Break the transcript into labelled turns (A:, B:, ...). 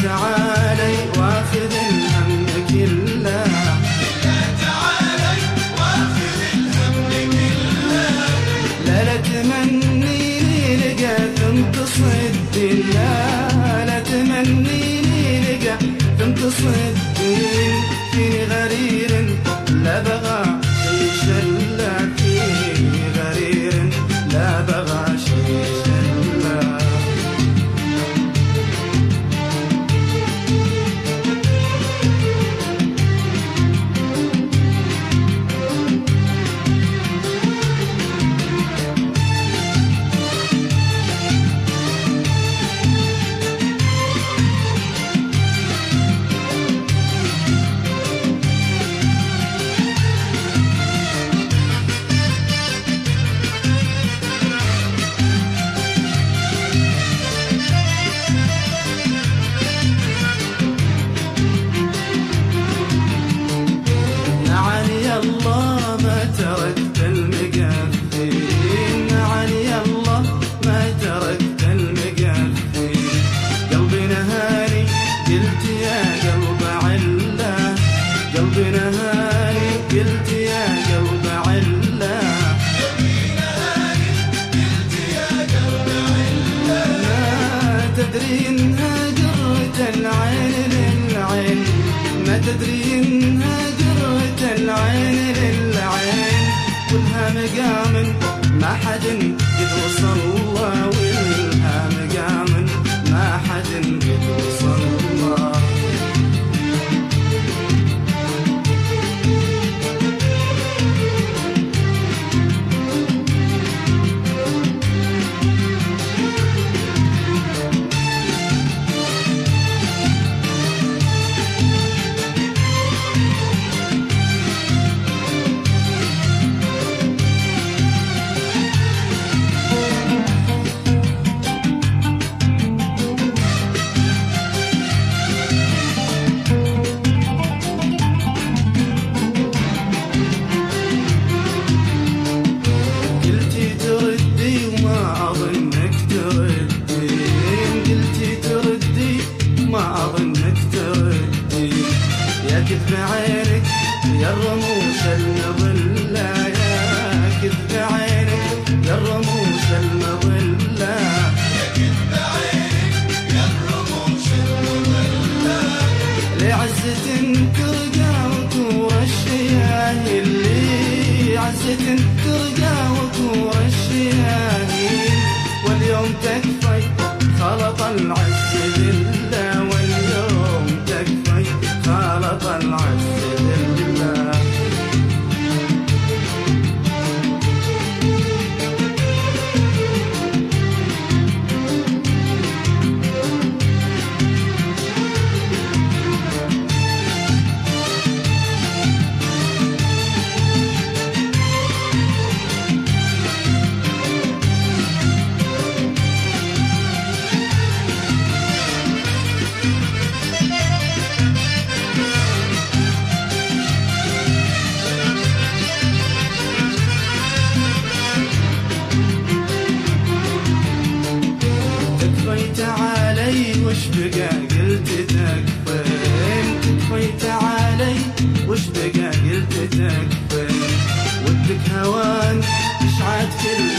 A: تعالي واخذ الهم كله، لا تمني لي لقى ثم تصدين، لا تمني لي لقى ثم تصدين، فيني غرير لا بغى شي شلا، فيني غرير لا بغى شي شلا. الله ما تركت المقفين، نعني الله ما تركت المقفين، قلبي نهاني قلت يا قلب عله، قلبي نهاني قلت يا قلب عله، ما تدري انها جرة العين للعين، ما تدري انها جرة العين للعين، كلها مقام ما حد قد وصل الله، ولها مقام ما حد قد وصل الله. ما أظنك تردي يا كذب عينك يا الرموش المظلة، يا كذب عينك يا الرموش المظلة، يا كذب عينك يا الرموش المظلة، لعزة ترقى وكور الشياهين، اللي عزة ترقى وكور الشياهين، واليوم تكفي خلط العز بالله، واليوم تكفي خلط العز بالله. تعالي وش بقى قلت تكفين، تكفي تعالي وش بقى قلت تكفين، ودك هوان تشعد كل